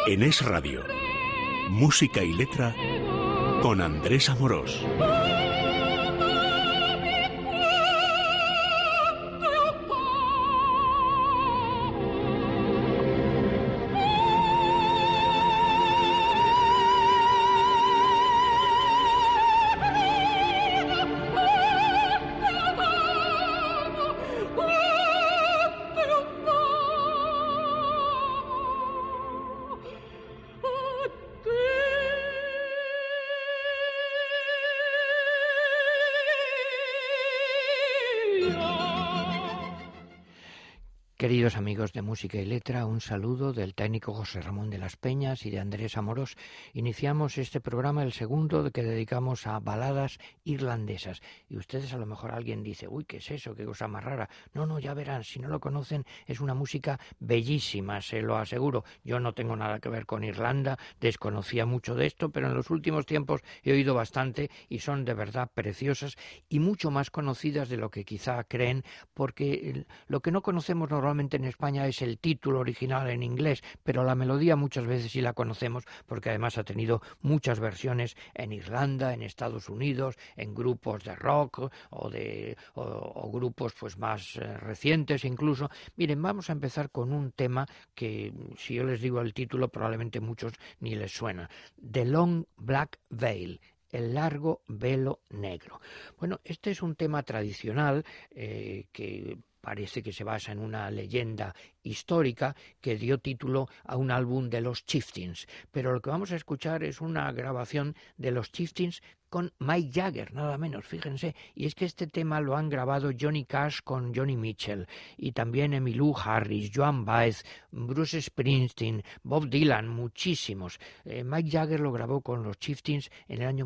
En Es Radio, música y letra con Andrés Amorós. Queridos amigos de Música y Letra, un saludo del técnico José Ramón de las Peñas y de Andrés Amorós. Iniciamos este programa, el segundo, que dedicamos a baladas irlandesas. Y ustedes, a lo mejor alguien dice, uy, ¿qué es eso? ¿Qué cosa más rara? No, ya verán, si no lo conocen, es una música bellísima, se lo aseguro. Yo no tengo nada que ver con Irlanda, desconocía mucho de esto, pero en los últimos tiempos he oído bastante y son de verdad preciosas y mucho más conocidas de lo que quizá creen, porque lo que no conocemos normalmente en España es el título original en inglés, pero la melodía muchas veces sí la conocemos porque además ha tenido muchas versiones en Irlanda, en Estados Unidos, en grupos de rock o grupos pues más recientes incluso. Miren, vamos a empezar con un tema que si yo les digo el título probablemente muchos ni les suena. The Long Black Veil. El largo velo negro. Bueno, este es un tema tradicional que parece que se basa en una leyenda histórica que dio título a un álbum de los Chieftains, pero lo que vamos a escuchar es una grabación de los Chieftains con Mick Jagger, nada menos, fíjense, y es que este tema lo han grabado Johnny Cash con Johnny Mitchell, y también Emmylou Harris, Joan Baez, Bruce Springsteen, Bob Dylan, muchísimos. Mick Jagger lo grabó con los Chieftains en el año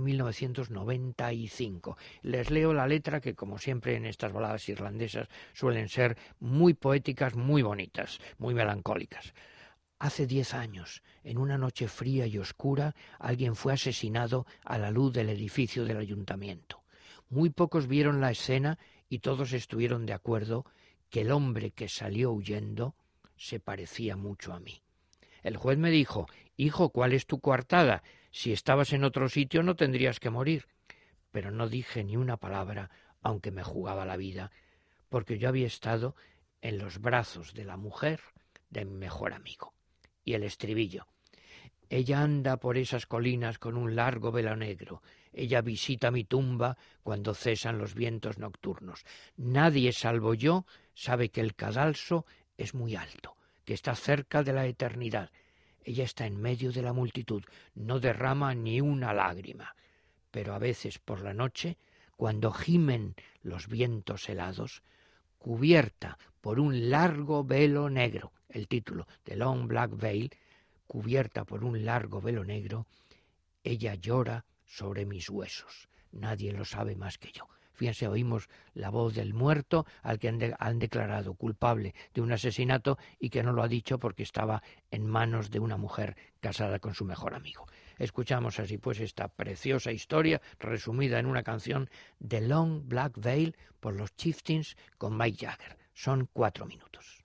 1995. Les leo la letra que, como siempre en estas baladas irlandesas, suelen ser muy poéticas, muy bonitas, muy melancólicas. Hace 10 años, en una noche fría y oscura, alguien fue asesinado a la luz del edificio del ayuntamiento. Muy pocos vieron la escena y todos estuvieron de acuerdo que el hombre que salió huyendo se parecía mucho a mí. El juez me dijo, «Hijo, ¿cuál es tu coartada? Si estabas en otro sitio no tendrías que morir». Pero no dije ni una palabra, aunque me jugaba la vida, porque yo había estado en los brazos de la mujer de mi mejor amigo. Y el estribillo. Ella anda por esas colinas con un largo velo negro. Ella visita mi tumba cuando cesan los vientos nocturnos. Nadie, salvo yo, sabe que el cadalso es muy alto, que está cerca de la eternidad. Ella está en medio de la multitud, no derrama ni una lágrima. Pero a veces por la noche, cuando gimen los vientos helados, cubierta por un largo velo negro, el título, The Long Black Veil, cubierta por un largo velo negro, ella llora sobre mis huesos. Nadie lo sabe más que yo. Fíjense, oímos la voz del muerto al que han declarado culpable de un asesinato y que no lo ha dicho porque estaba en manos de una mujer casada con su mejor amigo. Escuchamos así pues esta preciosa historia resumida en una canción, The Long Black Veil, por los Chieftains con Mick Jagger. Son 4 minutos.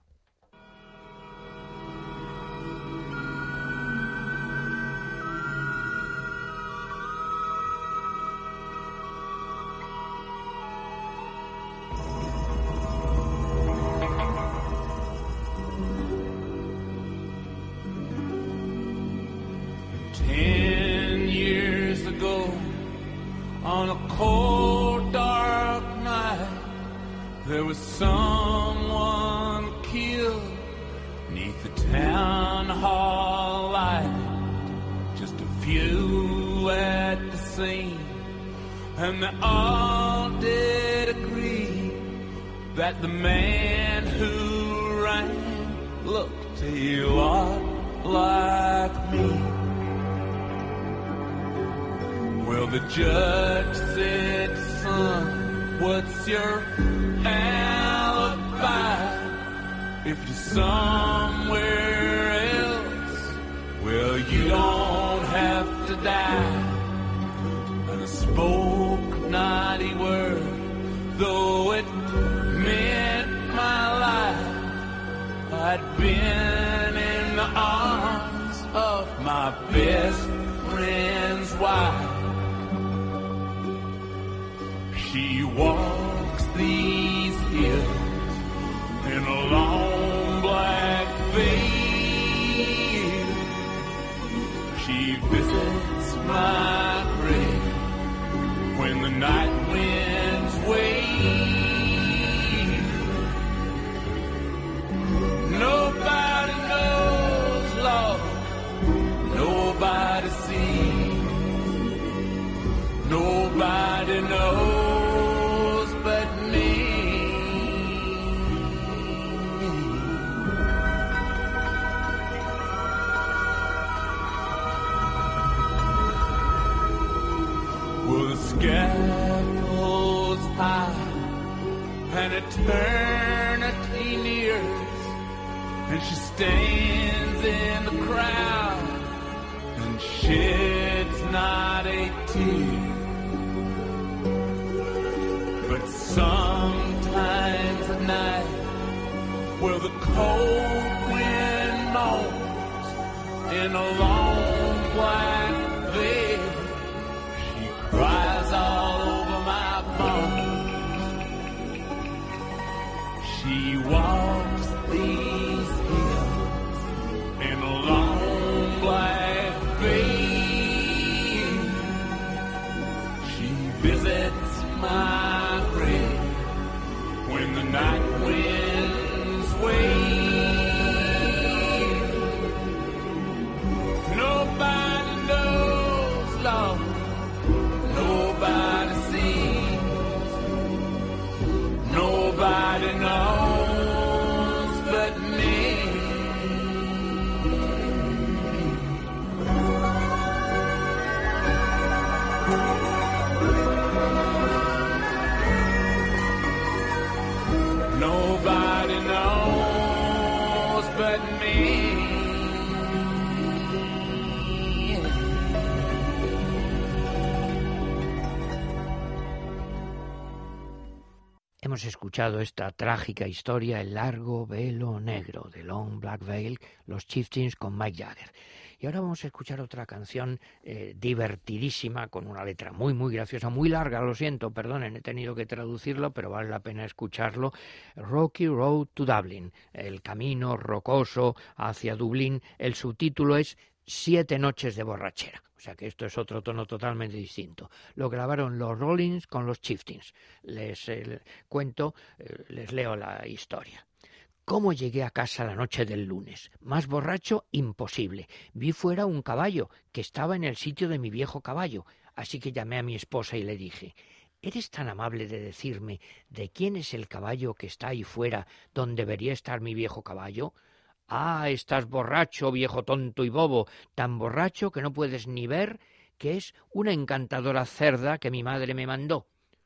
On a cold, dark night, there was someone killed 'neath the town hall light. Just a few at the scene, and they all did agree that the man who ran looked a lot like me. Well, the judge said, son, what's your alibi? If you're somewhere else, well, you don't have to die. And I spoke not a word, though it meant my life. I'd been in the arms of my best friend's wife. She walks these hills in a long black veil. She visits my grave when the night winds wail. Nobody knows, Lord, nobody sees, nobody knows but me. Well, the scaffold's high and eternity nears, and she stands in the crowd and sheds not a tear. But sometimes at night, where the cold wind moans in a long black veil, she cries all over my bones. She walks these hills in a long black veil. She visits my grave when the night winds wail. Nobody knows, Lord, nobody sees, nobody knows but me. Nobody knows but me. Hemos escuchado esta trágica historia, El largo velo negro, de Long Black Veil, los Chieftains con Mike Jagger. Y ahora vamos a escuchar otra canción divertidísima, con una letra muy, muy graciosa, muy larga, lo siento, perdonen, he tenido que traducirlo, pero vale la pena escucharlo. Rocky Road to Dublin, el camino rocoso hacia Dublín. El subtítulo es 7 noches de borrachera. O sea que esto es otro tono totalmente distinto. Lo grabaron los Rollins con los Chieftains. Les cuento, les leo la historia. ¿Cómo llegué a casa la noche del lunes? Más borracho, imposible. Vi fuera un caballo, que estaba en el sitio de mi viejo caballo, así que llamé a mi esposa y le dije: ¿eres tan amable de decirme de quién es el caballo que está ahí fuera, donde debería estar mi viejo caballo? Ah, estás borracho, viejo tonto y bobo, tan borracho que no puedes ni ver que es una encantadora cerda que mi madre me mandó.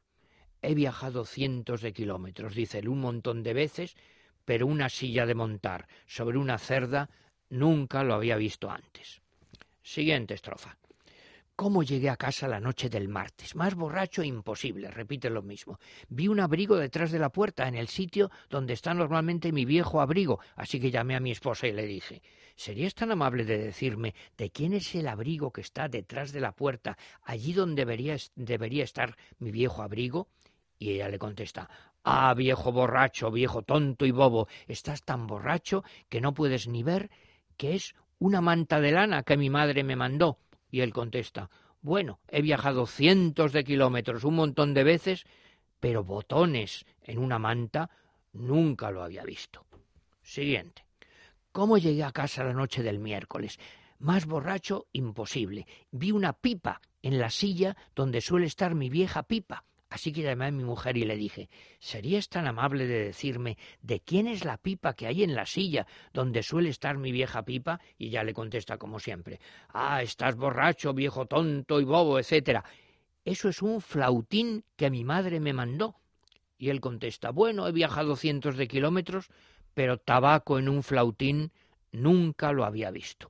He viajado cientos de kilómetros, dice él, un montón de veces, pero una silla de montar sobre una cerda nunca lo había visto antes. Siguiente estrofa. ¿Cómo llegué a casa la noche del martes? Más borracho imposible, repite lo mismo. Vi un abrigo detrás de la puerta, en el sitio donde está normalmente mi viejo abrigo, así que llamé a mi esposa y le dije: ¿serías tan amable de decirme de quién es el abrigo que está detrás de la puerta, allí donde debería estar mi viejo abrigo? Y ella le contesta: ah, viejo borracho, viejo tonto y bobo, estás tan borracho que no puedes ni ver que es una manta de lana que mi madre me mandó. Y él contesta: bueno, he viajado cientos de kilómetros, un montón de veces, pero botones en una manta nunca lo había visto. Siguiente. ¿Cómo llegué a casa la noche del miércoles? Más borracho imposible. Vi una pipa en la silla donde suele estar mi vieja pipa. Así que llamé a mi mujer y le dije: ¿serías tan amable de decirme de quién es la pipa que hay en la silla donde suele estar mi vieja pipa? Y ella le contesta como siempre: ah, estás borracho, viejo tonto y bobo, etcétera. Eso es un flautín que mi madre me mandó. Y él contesta: bueno, he viajado cientos de kilómetros, pero tabaco en un flautín nunca lo había visto.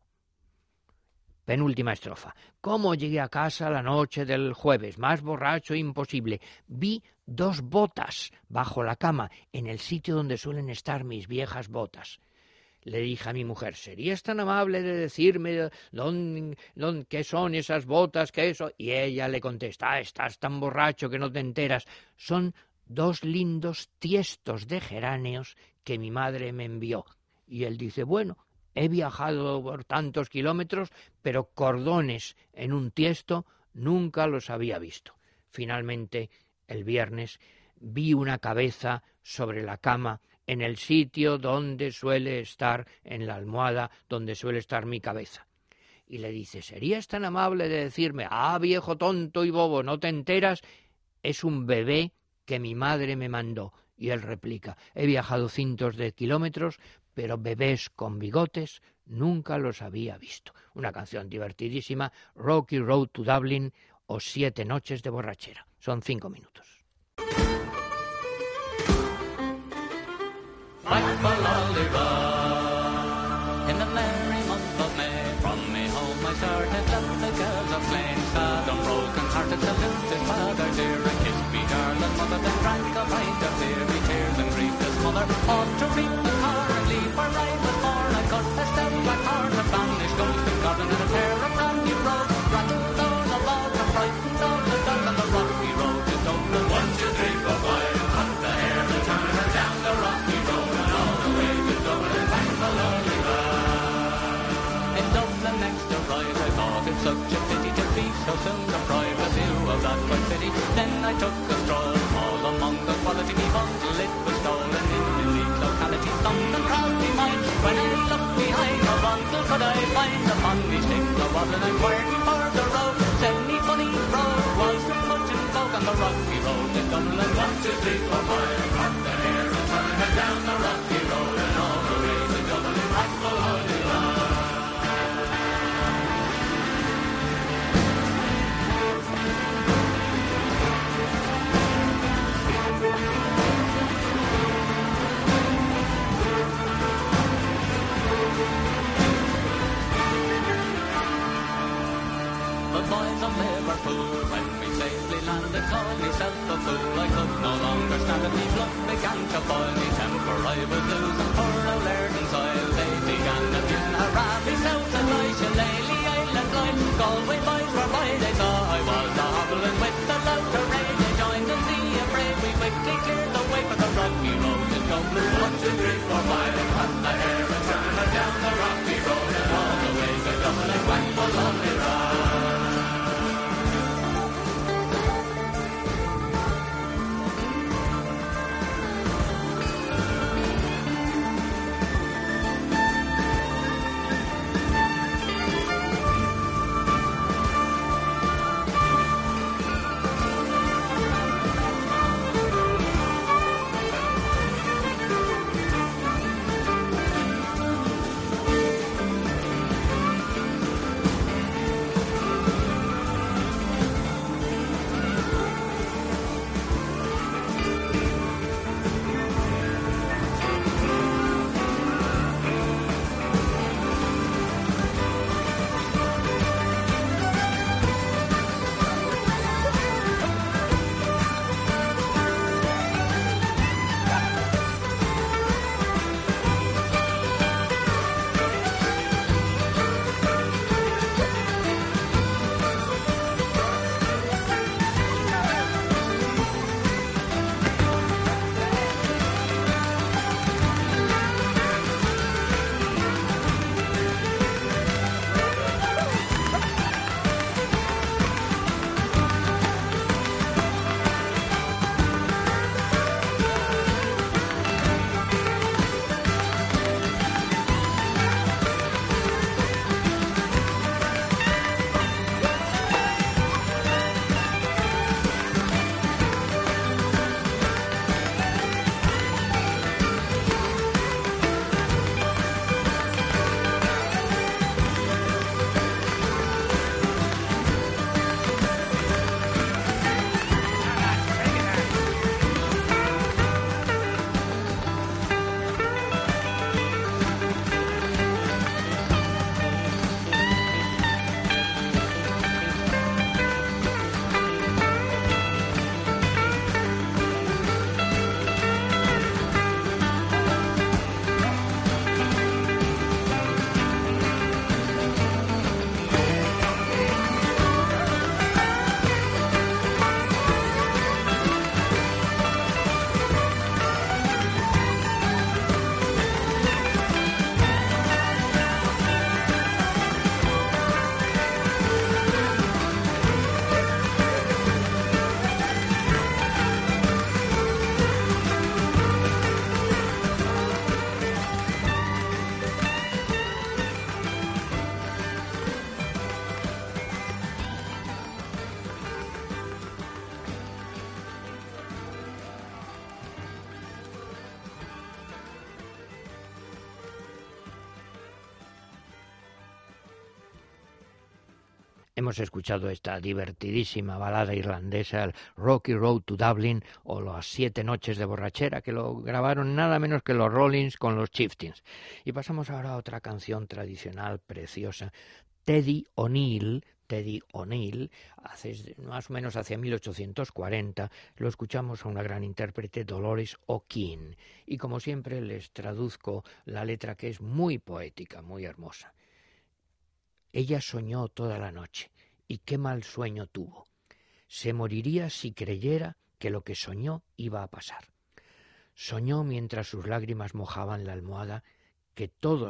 Penúltima estrofa. ¿Cómo llegué a casa la noche del jueves? Más borracho imposible. Vi 2 botas bajo la cama, en el sitio donde suelen estar mis viejas botas. Le dije a mi mujer, ¿serías tan amable de decirme qué son esas botas, qué eso? Y ella le contesta, estás tan borracho que no te enteras. Son 2 lindos tiestos de geráneos que mi madre me envió. Y él dice, bueno, he viajado por tantos kilómetros, pero cordones en un tiesto nunca los había visto. Finalmente, el viernes, vi una cabeza sobre la cama en el sitio donde suele estar, en la almohada donde suele estar mi cabeza. Y le dice, ¿serías tan amable de decirme, viejo tonto y bobo, ¿no te enteras? Es un bebé que mi madre me mandó. Y él replica, he viajado cientos de kilómetros, pero bebés con bigotes nunca los había visto. Una canción divertidísima, Rocky Road to Dublin o 7 noches de borrachera. Son 5 minutos. In the merry month of May, from me home I started, left the girls of slain, sad and broken hearted to lose his father dear, and kissed me darling mother, then drank a pint of beer, me tears and grief his mother, ought to reap the car and leave where I was born. I cut a step black heart, a banished ghost and goblin, and a pair of brand new roads, rattled down the log and frightened all the dog on the rocky road to Dublin. 1, 2, 3, 4, 5, cut the hair and turn her down the rocky road, and all the way to Dublin, thank the lonely God. In Dublin next to Rise, I thought it such a pity to be so soon deprived of view of that fine city. Then I took a stroll, all among the quality bundle it was stolen in the leaf locality. Something crossed me mind when I looked behind. No bundle could I find upon me stick the waddle, and inquired for the road. Said me funny road was much in folk on the rocky road to Dublin. 1, 2, 3, 4, 5, cut the hair and turn her down the rocky road, and all the way to Dublin, thank the Holy God. Hemos escuchado esta divertidísima balada irlandesa, el Rocky Road to Dublin, o las 7 noches de borrachera, que lo grabaron nada menos que los Rollins con los Chieftains. Y pasamos ahora a otra canción tradicional preciosa, Teddy O'Neill, más o menos hacia 1840, lo escuchamos a una gran intérprete, Dolores O'Keeffe, y como siempre les traduzco la letra, que es muy poética, muy hermosa. Ella soñó toda la noche, y qué mal sueño tuvo. Se moriría si creyera que lo que soñó iba a pasar. Soñó mientras sus lágrimas mojaban la almohada que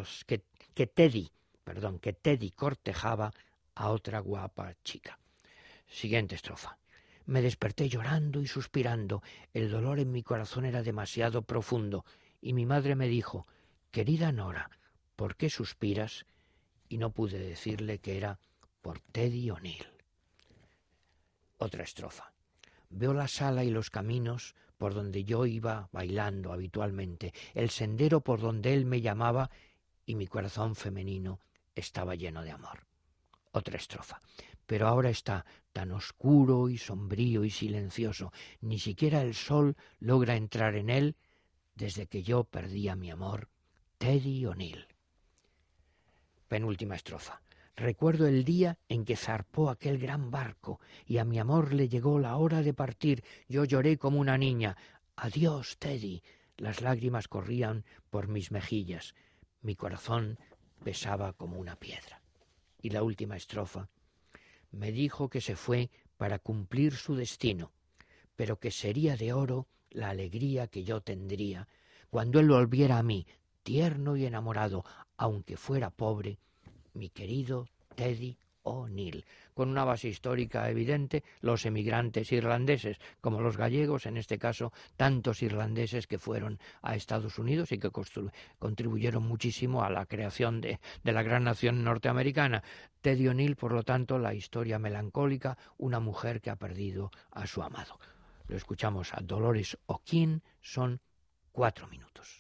Teddy cortejaba a otra guapa chica. Siguiente estrofa. Me desperté llorando y suspirando. El dolor en mi corazón era demasiado profundo, y mi madre me dijo: querida Nora, ¿por qué suspiras? Y no pude decirle que era por Teddy O'Neill. Otra estrofa. Veo la sala y los caminos por donde yo iba bailando habitualmente, el sendero por donde él me llamaba, y mi corazón femenino estaba lleno de amor. Otra estrofa. Pero ahora está tan oscuro y sombrío y silencioso, ni siquiera el sol logra entrar en él desde que yo perdí a mi amor, Teddy O'Neill. Penúltima estrofa. Recuerdo el día en que zarpó aquel gran barco y a mi amor le llegó la hora de partir. Yo lloré como una niña. Adiós, Teddy. Las lágrimas corrían por mis mejillas. Mi corazón pesaba como una piedra. Y la última estrofa. Me dijo que se fue para cumplir su destino, pero que sería de oro la alegría que yo tendría cuando él volviera a mí, tierno y enamorado, aunque fuera pobre, mi querido Teddy O'Neill. Con una base histórica evidente, los emigrantes irlandeses, como los gallegos, en este caso, tantos irlandeses que fueron a Estados Unidos y que contribuyeron muchísimo a la creación de la gran nación norteamericana. Teddy O'Neill, por lo tanto, la historia melancólica, una mujer que ha perdido a su amado. Lo escuchamos a Dolores O'Keeffe, son 4 minutos.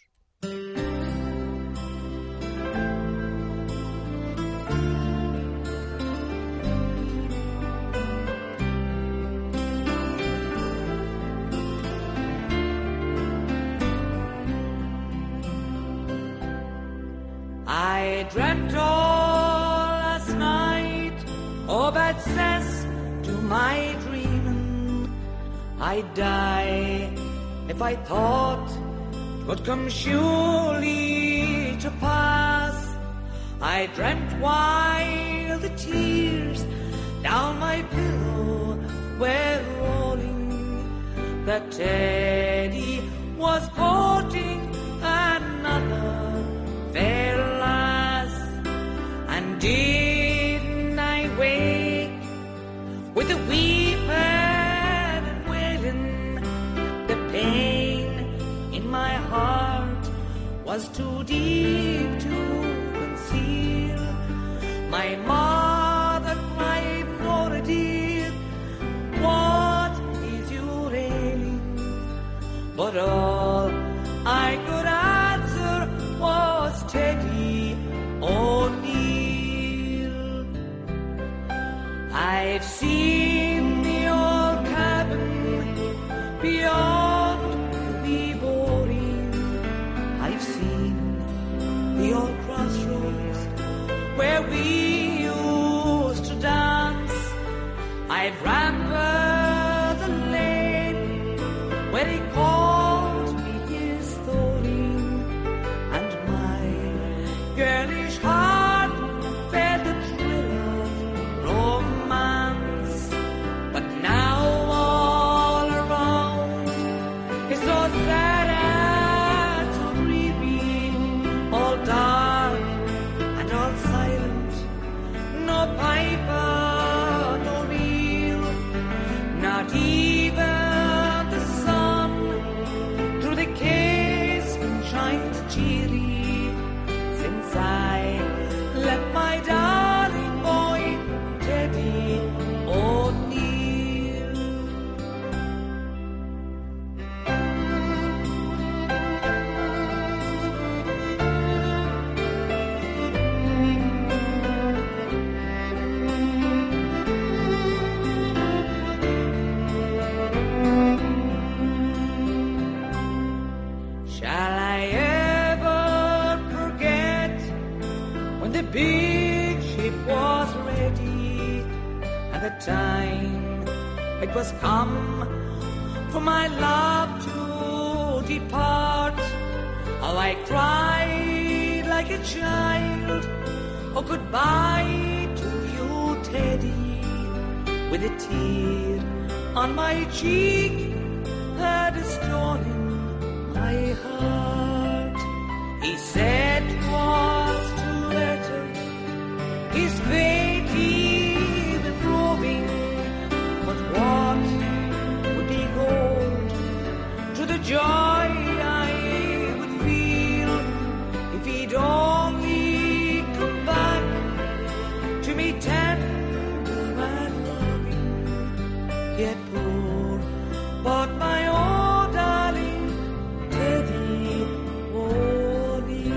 I dreamt all last night of access to my dreaming. I'd die if I thought 'twould come surely to pass. I dreamt while the tears down my pillow were rolling that Teddy was courting another fair lass. And didn't I wake with a weeping and wailing? The pain in my heart was too deep to conceal. My mother cried, Nora dear, what is your ailing? But all I could answer was Teddy O'Neill. I've seen the old cabin beyond the boring. I've seen the old crossroads where we used to dance. I've rambled the lane where he called me his thorn, and my girlish heart felt the thrill of romance. But now all around is so sad and so dreary, all dark and all silent, no piper, no reel, not even the sun through the casement shines cheery. Since I big ship was ready, and the time it was come for my love to depart. Oh, I cried like a child, oh, goodbye to you, Teddy, with a tear on my cheek and a stone in my heart. He said 'twas too better, his fate even proving, but what would be gold to the joy I would feel if he'd only come back to me tender and loving, yet poor, but my own darling Teddy O'Neill.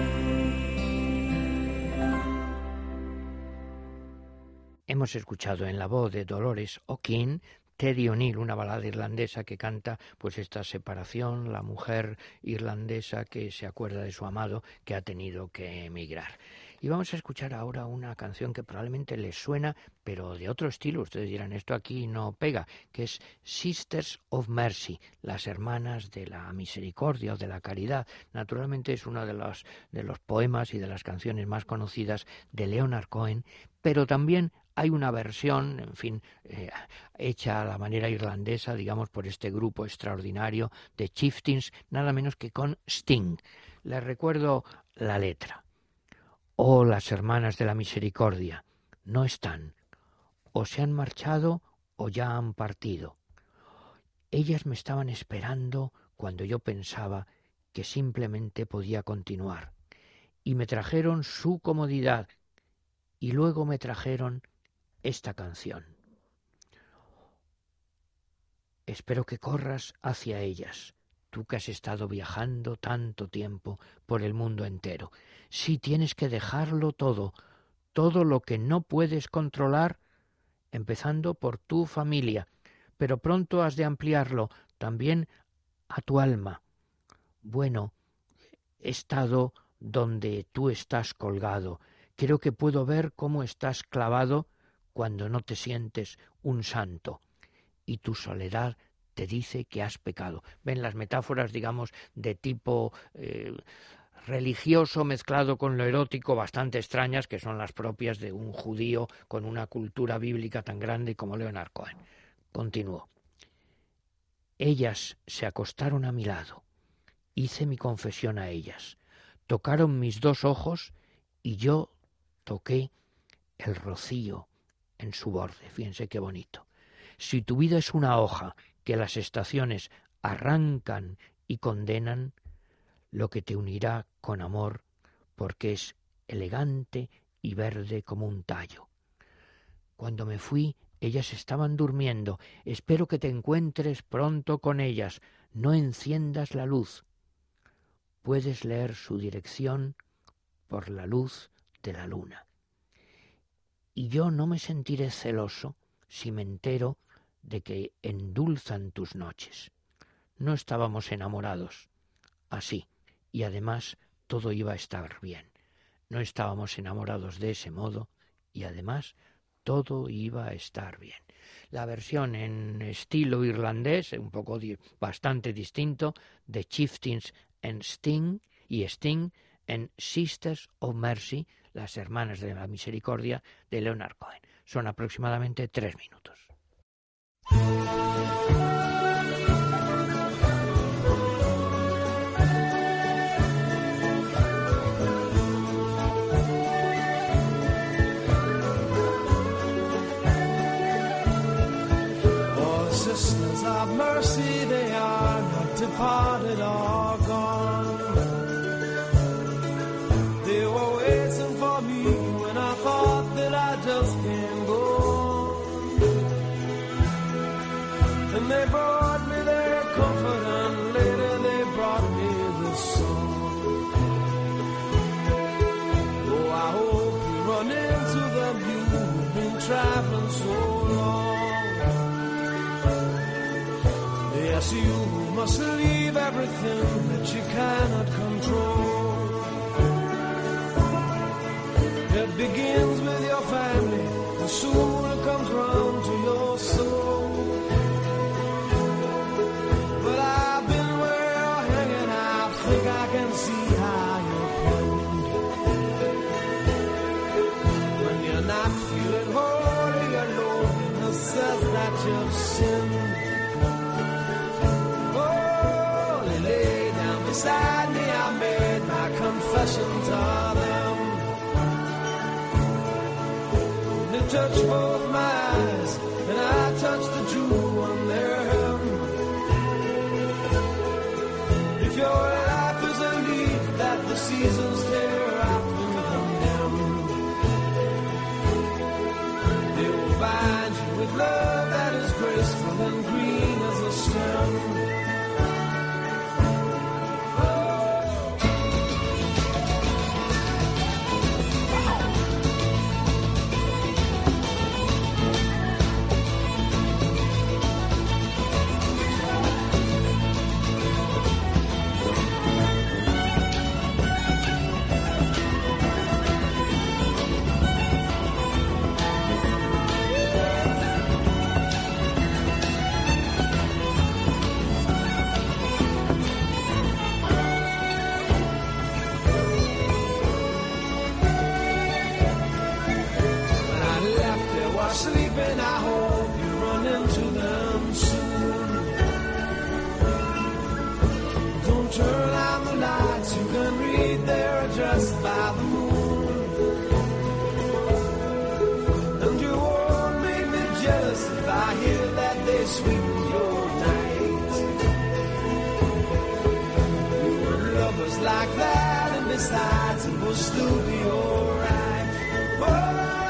Hemos escuchado en la voz de Dolores O'Keeffe Teddy O'Neill, una balada irlandesa que canta pues esta separación, la mujer irlandesa que se acuerda de su amado que ha tenido que emigrar. Y vamos a escuchar ahora una canción que probablemente les suena, pero de otro estilo. Ustedes dirán, esto aquí no pega, que es Sisters of Mercy, las hermanas de la misericordia o de la caridad. Naturalmente es uno de los poemas y de las canciones más conocidas de Leonard Cohen, pero también hay una versión, en fin, hecha a la manera irlandesa, digamos, por este grupo extraordinario de Chieftains, nada menos que con Sting. Les recuerdo la letra. Oh, las hermanas de la misericordia, no están, o se han marchado o ya han partido. Ellas me estaban esperando cuando yo pensaba que simplemente podía continuar, y me trajeron su comodidad, y luego me trajeron esta canción. Espero que corras hacia ellas, tú que has estado viajando tanto tiempo por el mundo entero. Sí, tienes que dejarlo todo, todo lo que no puedes controlar, empezando por tu familia, pero pronto has de ampliarlo también a tu alma. Bueno, he estado donde tú estás colgado, creo que puedo ver cómo estás clavado cuando no te sientes un santo, y tu soledad te dice que has pecado. Ven las metáforas, digamos, de tipo religioso mezclado con lo erótico, bastante extrañas, que son las propias de un judío con una cultura bíblica tan grande como Leonard Cohen. Continuó. Ellas se acostaron a mi lado. Hice mi confesión a ellas. Tocaron mis dos ojos y yo toqué el rocío en su borde. Fíjense qué bonito. Si tu vida es una hoja que las estaciones arrancan y condenan, lo que te unirá con amor, porque es elegante y verde como un tallo. Cuando me fui, ellas estaban durmiendo. Espero que te encuentres pronto con ellas. No enciendas la luz. Puedes leer su dirección por la luz de la luna. Y yo no me sentiré celoso si me entero de que endulzan tus noches. No estábamos enamorados, así, y además todo iba a estar bien. No estábamos enamorados de ese modo, y además todo iba a estar bien. La versión en estilo irlandés, un poco bastante distinto, de Chieftains and Sting, y Sting en Sisters of Mercy, las hermanas de la misericordia, de Leonard Cohen. Son aproximadamente 3 minutos. Oh, sisters of mercy, they are not departed or gone. They were waiting for me when I thought that I just can't go on. And they brought me their comfort, and later they brought me this song. Oh, I hope you run into them, you've been traveling so long. Yes, you must leave everything that you cannot control. It begins with your family, and soon it comes round to your soul. But I've been where you're hanging, I think I can see how you're pinned. When you're not feeling holy, your loneliness says that you've sinned. Oh, they lay down beside me, I made my confession to them. They touch both my eyes, and I touch the jewel on their hem. If your life is a leaf that the seasons tear off and condemn, they will bind you with love that is graceful and green as a stem. Sleeping, I hope you run into them soon. Don't turn on the lights, you can read their address by the moon. And you won't make me jealous if I hear that they sweeten your night. You were lovers like that, and besides, it will still be alright. Oh,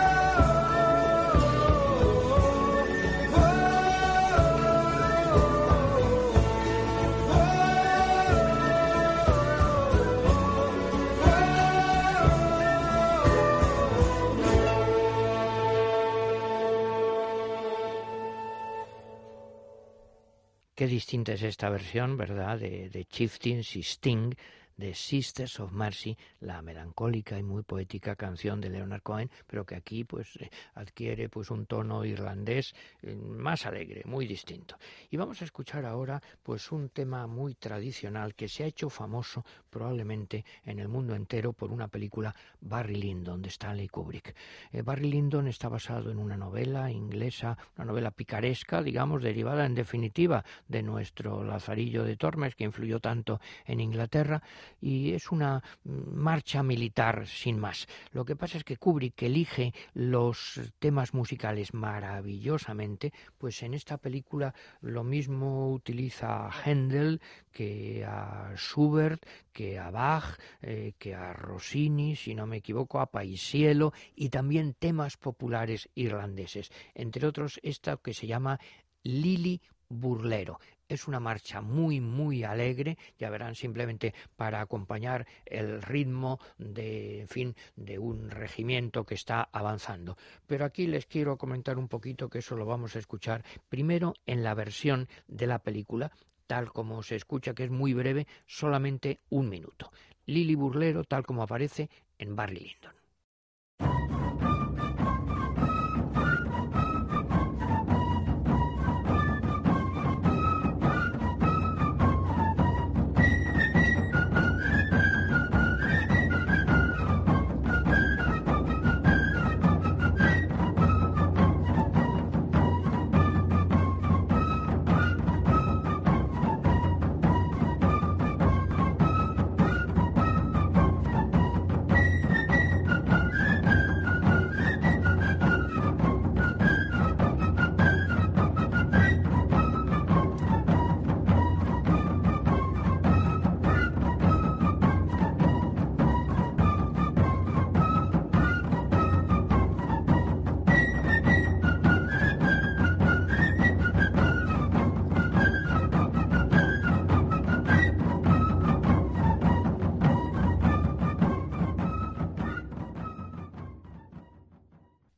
Qué distinta es esta versión, ¿verdad?, de Chieftains y Sting, de Sisters of Mercy, la melancólica y muy poética canción de Leonard Cohen, pero que aquí pues adquiere pues un tono irlandés más alegre, muy distinto. Y vamos a escuchar ahora pues un tema muy tradicional que se ha hecho famoso probablemente en el mundo entero por una película, Barry Lyndon, de Stanley Kubrick. Barry Lyndon está basado en una novela inglesa, una novela picaresca, digamos, derivada en definitiva de nuestro Lazarillo de Tormes, que influyó tanto en Inglaterra, y es una marcha militar sin más. Lo que pasa es que Kubrick elige los temas musicales maravillosamente, pues en esta película lo mismo utiliza a Händel que a Schubert, que a Bach, que a Rossini, si no me equivoco, a Paisiello, y también temas populares irlandeses, entre otros esta que se llama Lili Burlero. Es una marcha muy, muy alegre, ya verán, simplemente para acompañar el ritmo de, en fin, de un regimiento que está avanzando. Pero aquí les quiero comentar un poquito, que eso lo vamos a escuchar primero en la versión de la película, tal como se escucha, que es muy breve, solamente 1 minuto. Lili Burlero, tal como aparece en Barry Lyndon.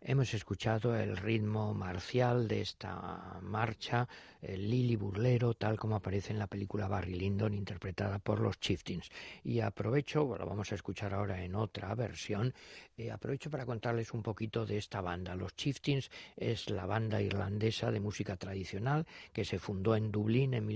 Hemos escuchado el ritmo marcial de esta marcha, el Lili Burlero, tal como aparece en la película Barry Lyndon, interpretada por los Chieftains. Y aprovecho, lo vamos a escuchar ahora en otra versión, aprovecho para contarles un poquito de esta banda. Los Chieftains es la banda irlandesa de música tradicional que se fundó en Dublín en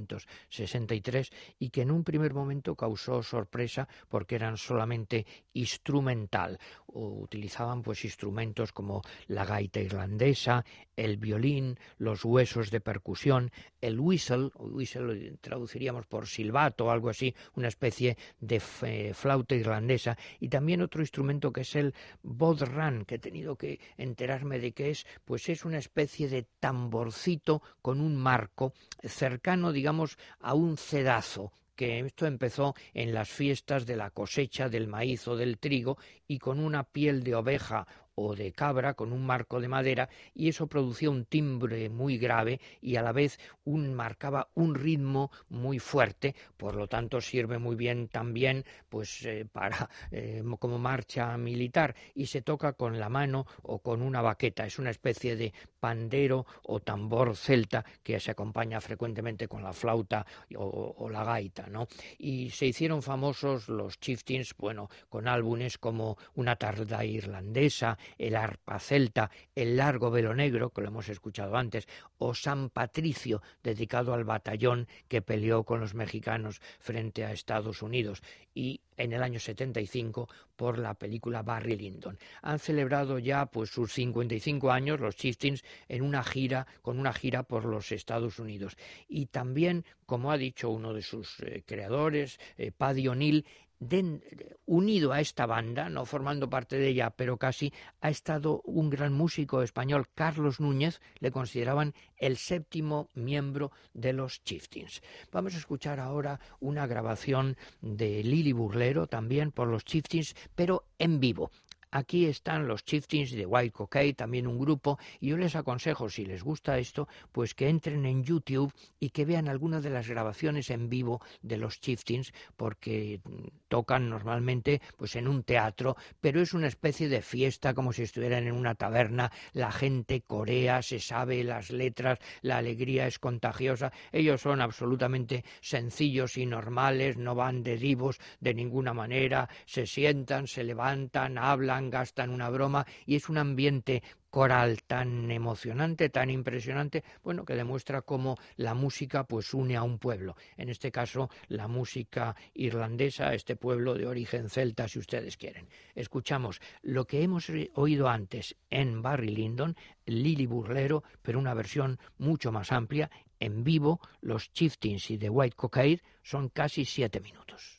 1963 y que en un primer momento causó sorpresa porque eran solamente instrumental. Utilizaban pues instrumentos como la gaita irlandesa, el violín, los huesos de percusión, el whistle lo traduciríamos por silbato o algo así, una especie de flauta irlandesa, y también otro instrumento que es el bodhrán, que he tenido que enterarme de qué es, pues es una especie de tamborcito con un marco cercano, digamos, a un cedazo, que esto empezó en las fiestas de la cosecha del maíz o del trigo, y con una piel de oveja o de cabra con un marco de madera, y eso producía un timbre muy grave y a la vez marcaba un ritmo muy fuerte. Por lo tanto sirve muy bien también pues para como marcha militar, y se toca con la mano o con una baqueta. Es una especie de pandero o tambor celta que se acompaña frecuentemente con la flauta o la gaita, ¿no? Y se hicieron famosos los Chieftains, bueno, con álbumes como Una tarda irlandesa, el arpa celta, el largo velo negro, que lo hemos escuchado antes, o San Patricio, dedicado al batallón que peleó con los mexicanos frente a Estados Unidos, y en el año 75 por la película Barry Lyndon. Han celebrado ya pues sus 55 años los Chieftains con una gira por los Estados Unidos. Y también, como ha dicho uno de sus creadores, Paddy O'Neill, unido a esta banda, no formando parte de ella, pero casi, ha estado un gran músico español, Carlos Núñez. Le consideraban el 7º miembro de los Chieftains. Vamos a escuchar ahora una grabación de Lili Burlero, también por los Chieftains, pero en vivo. Aquí están los Chieftains de White Cockade, también un grupo, y yo les aconsejo, si les gusta esto, pues que entren en YouTube y que vean algunas de las grabaciones en vivo de los Chieftains, porque tocan normalmente pues en un teatro, pero es una especie de fiesta, como si estuvieran en una taberna. La gente corea, se sabe las letras, la alegría es contagiosa. Ellos son absolutamente sencillos y normales, no van de divos de ninguna manera, se sientan, se levantan, hablan, gastan una broma, y es un ambiente coral tan emocionante, tan impresionante, bueno, que demuestra cómo la música pues une a un pueblo. En este caso, la música irlandesa, este pueblo de origen celta, si ustedes quieren. Escuchamos lo que hemos oído antes en Barry Lyndon, Lili Burlero, pero una versión mucho más amplia, en vivo. Los Chieftains y The White Cockade, son casi 7 minutos.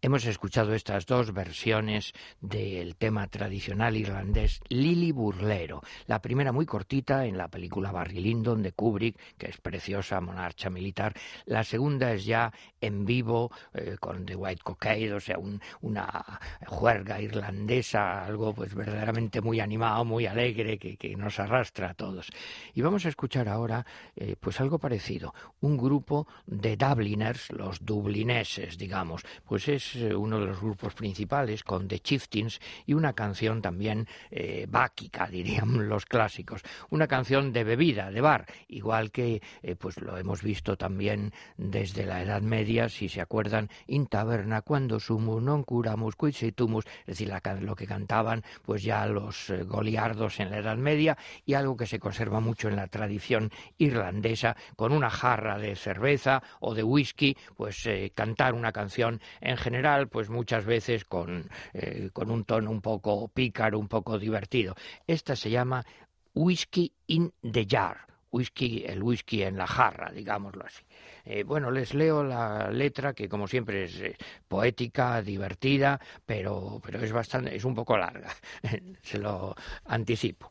Hemos escuchado estas dos versiones del tema tradicional irlandés Lili Burlero. La primera muy cortita en la película Barry Lyndon de Kubrick, que es preciosa, monarcha militar. La segunda es ya en vivo con The White Cockade, o sea, una juerga irlandesa, algo pues verdaderamente muy animado, muy alegre, que nos arrastra a todos. Y vamos a escuchar ahora pues algo parecido. Un grupo de Dubliners, los dublineses, digamos, pues es uno de los grupos principales con The Chieftains y una canción también báquica, dirían los clásicos, una canción de bebida, de bar, igual que pues lo hemos visto también desde la Edad Media, si se acuerdan, in taberna quando sumus non curamus quid situmus, es decir, lo que cantaban pues ya los goliardos en la Edad Media, y algo que se conserva mucho en la tradición irlandesa, con una jarra de cerveza o de whisky, pues cantar una canción en general, pues muchas veces con un tono un poco pícaro, un poco divertido. Esta se llama Whiskey in the Jar, el whisky en la jarra, digámoslo así. Bueno, les leo la letra, que como siempre es poética, divertida, pero es un poco larga, se lo anticipo.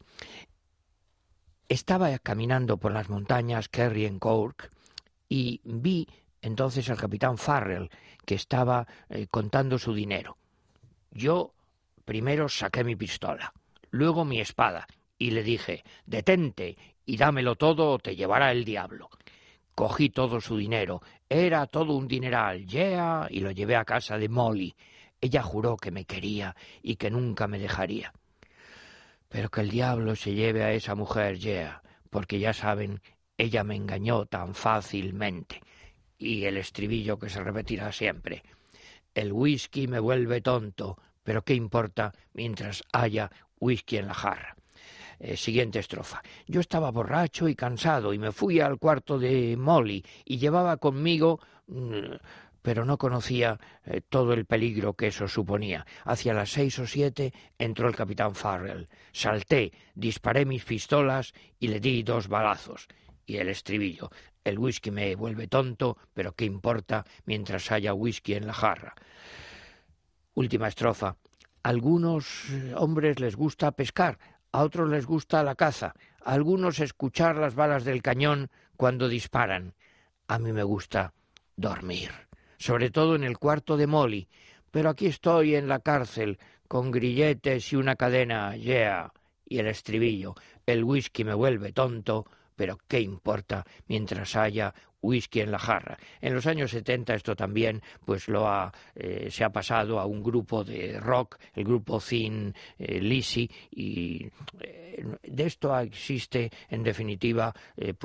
Estaba caminando por las montañas Kerry en Cork y vi entonces al capitán Farrell, que estaba contando su dinero. Yo primero saqué mi pistola, luego mi espada, y le dije: «Detente y dámelo todo o te llevará el diablo». Cogí todo su dinero, era todo un dineral, yeah, y lo llevé a casa de Molly. Ella juró que me quería y que nunca me dejaría. Pero que el diablo se lleve a esa mujer, yeah, porque ya saben, ella me engañó tan fácilmente. Y el estribillo que se repetirá siempre: el whisky me vuelve tonto, pero qué importa mientras haya whisky en la jarra. Siguiente estrofa. Yo estaba borracho y cansado y me fui al cuarto de Molly y llevaba conmigo, pero no conocía todo el peligro que eso suponía. Hacia las 6 o 7 entró el capitán Farrell. Salté, disparé mis pistolas y le di 2 balazos. Y el estribillo: el whisky me vuelve tonto, pero qué importa mientras haya whisky en la jarra. Última estrofa. A algunos hombres les gusta pescar, a otros les gusta la caza, a algunos escuchar las balas del cañón cuando disparan. A mí me gusta dormir, sobre todo en el cuarto de Molly, pero aquí estoy en la cárcel con grilletes y una cadena, yeah. Y el estribillo: el whisky me vuelve tonto, pero qué importa mientras haya whisky en la jarra. En los años 70 esto también pues se ha pasado a un grupo de rock, el grupo Thin Lizzy, y de esto existe en definitiva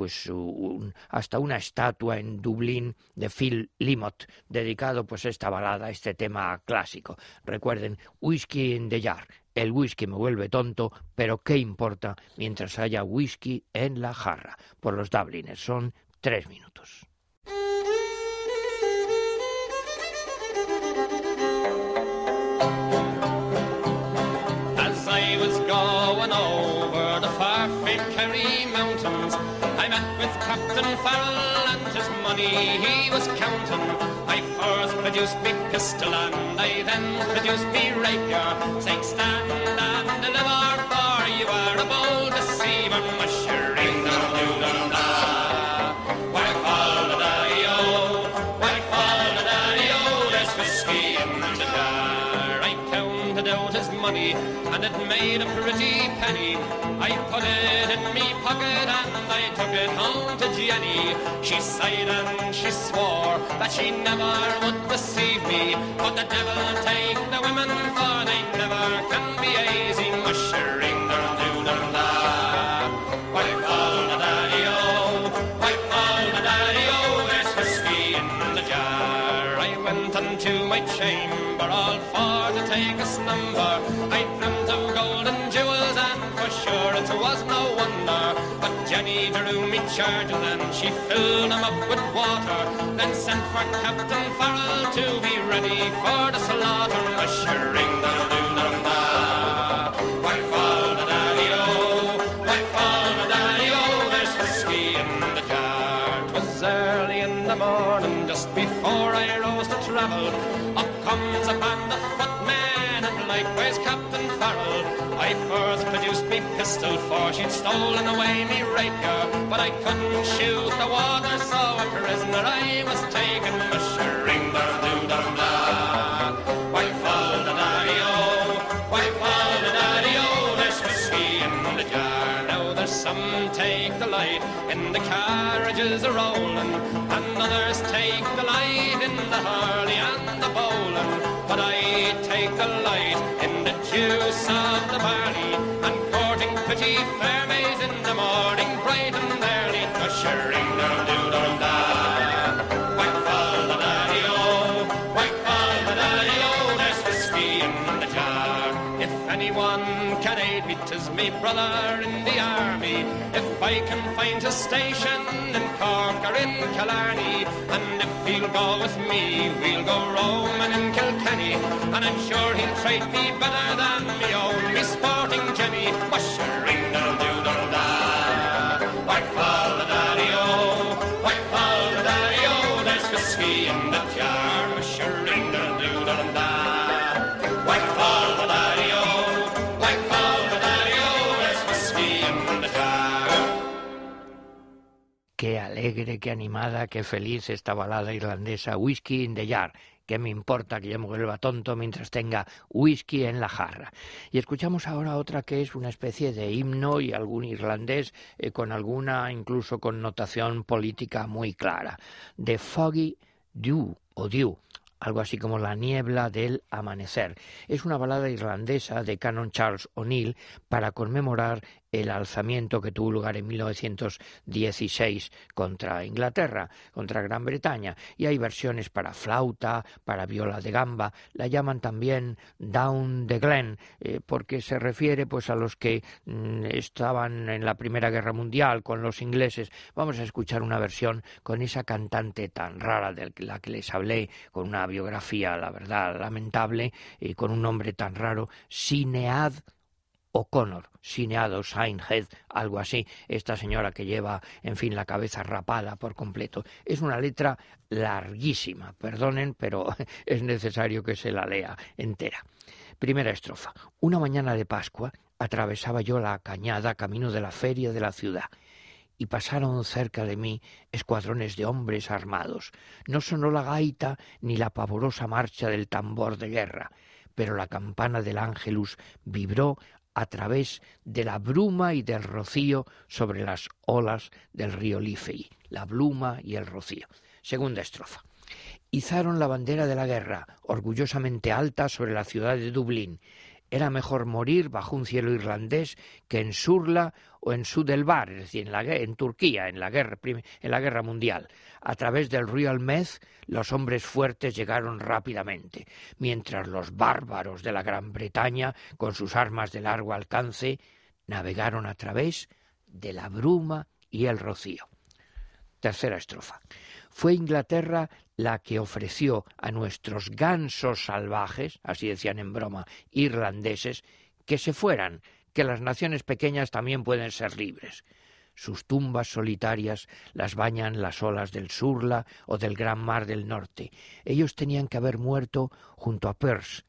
hasta una estatua en Dublín de Phil Lynott, dedicado pues a esta balada, a este tema clásico. Recuerden, whisky in the jar. El whisky me vuelve tonto, pero qué importa mientras haya whisky en la jarra. Por los Dubliners. Son 3 minutos. As I was going over the far-famed Kerry mountains, I met with Captain Farrell and his money he was counting. I first produced me pistol and I then produced me rapier, saying stand and deliver, for you are a bold deceiver, mushering da-doo-da-da. Why fall the daddy-o, why fall the daddy-o, there's whiskey in the jar. I counted out his money and it made a pretty penny. I put it in me pocket and I took it home to Jenny. She sighed and she swore that she never would deceive me, but the devil take the women, for they never can be easy, mushering their do-da-da. Why fall the daddy-o, why fall the daddy-o, there's whiskey in the jar. I went unto my chamber all for to take a slumber. I dreamt of golden jewels and for sure it was no wonder, but Jenny drew me charging and she filled them up with water, then sent for Captain Farrell to be ready for the slaughter, mushering the do-da-da. Why fall the daddy-o, why fall the daddy-o, there's whiskey in the jar. 'Twas early in the morning, just before I rose to travel, up comes upon the footman, and likewise Captain Farrell. I first produced me pistol, for she'd stolen away me rapier, but I couldn't shoot the water, so a prisoner I was taken. Mushering the doo-dum-da, why fall the daddy-o, why fall the daddy-o, there's whiskey in the jar. Now there's some take delight in the carriages a-rolling, and others take delight in the hurley and the bowling, but I take delight in the juice of the barley, and courting pretty fair maids in the morning, bright and early. Ushering the doo-dum-da, whack fall the daddy-o, whack fall the daddy-o, there's whiskey in the jar. If anyone can aid me, 'tis me brother in the army. If I can find a station in Cork or in Killarney, and if he'll go with me, we'll go roaming in Kilkenny, and I'm sure he'll treat me better than me own, me sporting Jenny. Mushering the doo-dum-da, whack fall the daddy-o, whack fall the daddy-o, there's whiskey in the jar. Mushering the doo-dum-da, whack fall the daddy-o, whack fall the daddy-o, there's whiskey in the jar. Qué alegre, qué animada, qué feliz esta balada irlandesa, Whisky in the Jar. ¿Qué me importa que yo me vuelva tonto mientras tenga whisky en la jarra? Y escuchamos ahora otra que es una especie de himno y algún irlandés con alguna incluso connotación política muy clara. The Foggy Dew o Dew, algo así como la niebla del amanecer. Es una balada irlandesa de Canon Charles O'Neill para conmemorar el alzamiento que tuvo lugar en 1916 contra Inglaterra, contra Gran Bretaña, y hay versiones para flauta, para viola de gamba, la llaman también Down the Glen, porque se refiere pues a los que estaban en la Primera Guerra Mundial con los ingleses. Vamos a escuchar una versión con esa cantante tan rara de la que les hablé, con una biografía, la verdad, lamentable, y con un nombre tan raro, Sinead O'Connor, Sinead o Sinead, algo así, esta señora que lleva, en fin, la cabeza rapada por completo. Es una letra larguísima, perdonen, pero es necesario que se la lea entera. Primera estrofa. Una mañana de Pascua atravesaba yo la cañada camino de la feria de la ciudad, y pasaron cerca de mí escuadrones de hombres armados. No sonó la gaita ni la pavorosa marcha del tambor de guerra, pero la campana del Ángelus vibró a través de la bruma y del rocío sobre las olas del río Liffey. La bruma y el rocío. Segunda estrofa. Izaron la bandera de la guerra, orgullosamente alta sobre la ciudad de Dublín. Era mejor morir bajo un cielo irlandés que en Surla o en Sudelbar, es decir, en Turquía, en la guerra mundial. A través del río Almez, los hombres fuertes llegaron rápidamente, mientras los bárbaros de la Gran Bretaña, con sus armas de largo alcance, navegaron a través de la bruma y el rocío. Tercera estrofa. Fue Inglaterra la que ofreció a nuestros gansos salvajes, así decían en broma, irlandeses, que se fueran, que las naciones pequeñas también pueden ser libres. Sus tumbas solitarias las bañan las olas del Surla o del Gran Mar del Norte. Ellos tenían que haber muerto junto a Perth,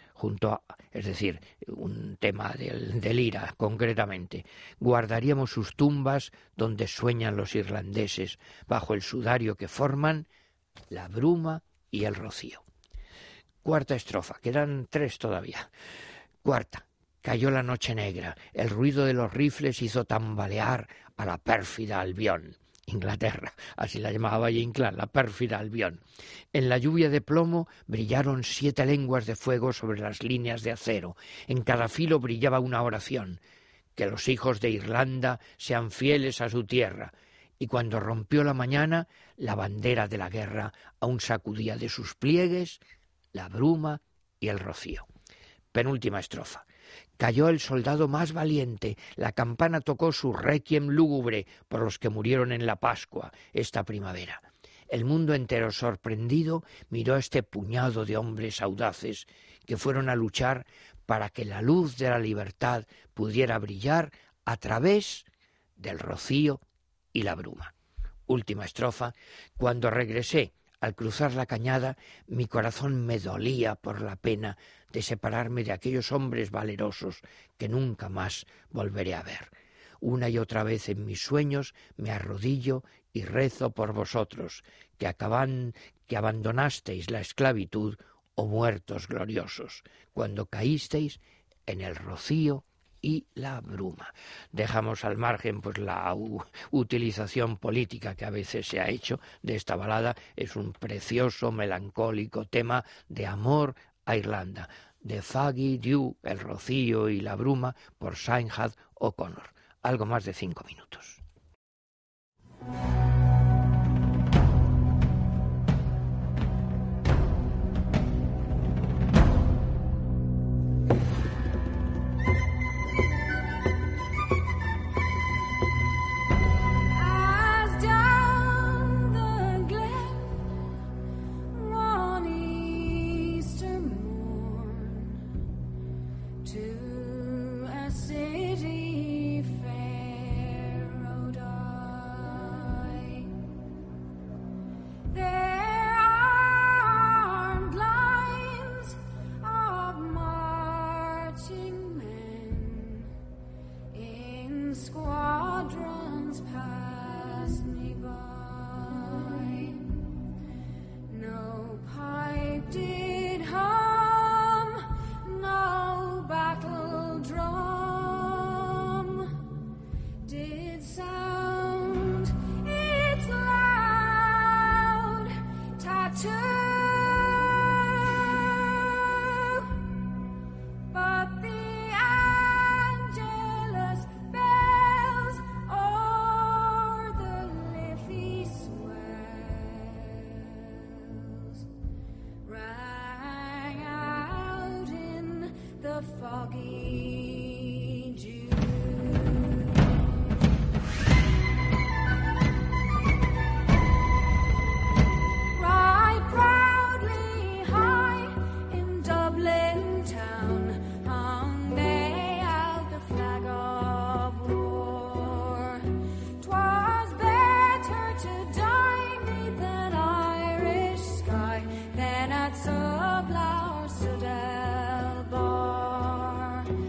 es decir, un tema del IRA, concretamente. Guardaríamos sus tumbas donde sueñan los irlandeses, bajo el sudario que forman la bruma y el rocío. Cuarta estrofa, quedan 3 todavía. Cuarta. Cayó la noche negra, el ruido de los rifles hizo tambalear a la pérfida Albión. Inglaterra, así la llamaba Valle Inclán, la pérfida Albión. En la lluvia de plomo brillaron 7 lenguas de fuego sobre las líneas de acero. En cada filo brillaba una oración: que los hijos de Irlanda sean fieles a su tierra. Y cuando rompió la mañana, la bandera de la guerra aún sacudía de sus pliegues la bruma y el rocío. Penúltima estrofa. Cayó el soldado más valiente, la campana tocó su requiem lúgubre por los que murieron en la Pascua esta primavera. El mundo entero, sorprendido, miró a este puñado de hombres audaces que fueron a luchar para que la luz de la libertad pudiera brillar a través del rocío y la bruma. Última estrofa. Cuando regresé Al cruzar la cañada, mi corazón me dolía por la pena de separarme de aquellos hombres valerosos que nunca más volveré a ver. Una y otra vez en mis sueños me arrodillo y rezo por vosotros, que abandonasteis la esclavitud, oh muertos gloriosos, cuando caísteis en el rocío y la bruma. Dejamos al margen pues la utilización política que a veces se ha hecho de esta balada. Es un precioso, melancólico tema de amor a Irlanda. The Foggy Dew, el rocío y la bruma, por Sinead O'Connor. Algo más de 5 minutos. At Sublar Sudel Bar.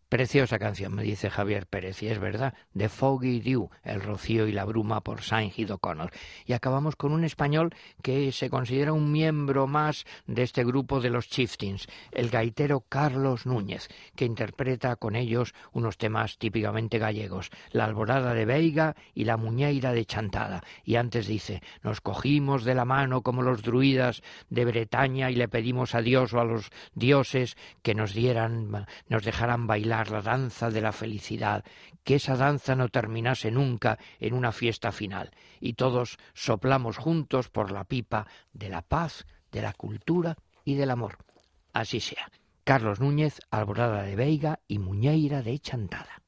Preciosa canción, me dice Javier Pérez, y es verdad, The Foggy Dew, el rocío y la bruma por Sinéad O'Connor. Y acabamos con un español que se considera un miembro más de este grupo de los Chieftains, el gaitero Carlos Núñez, que interpreta con ellos unos temas típicamente gallegos, La Alborada de Veiga y La Muñeira de Chantada. Y antes dice, nos cogimos de la mano como los druidas de Bretaña y le pedimos a Dios o a los dioses que nos dejaran bailar la danza de la felicidad, que esa danza no terminase nunca en una fiesta final, y todos soplamos juntos por la pipa de la paz, de la cultura y del amor. Así sea. Carlos Núñez, Alborada de Veiga y Muñeira de Chantada.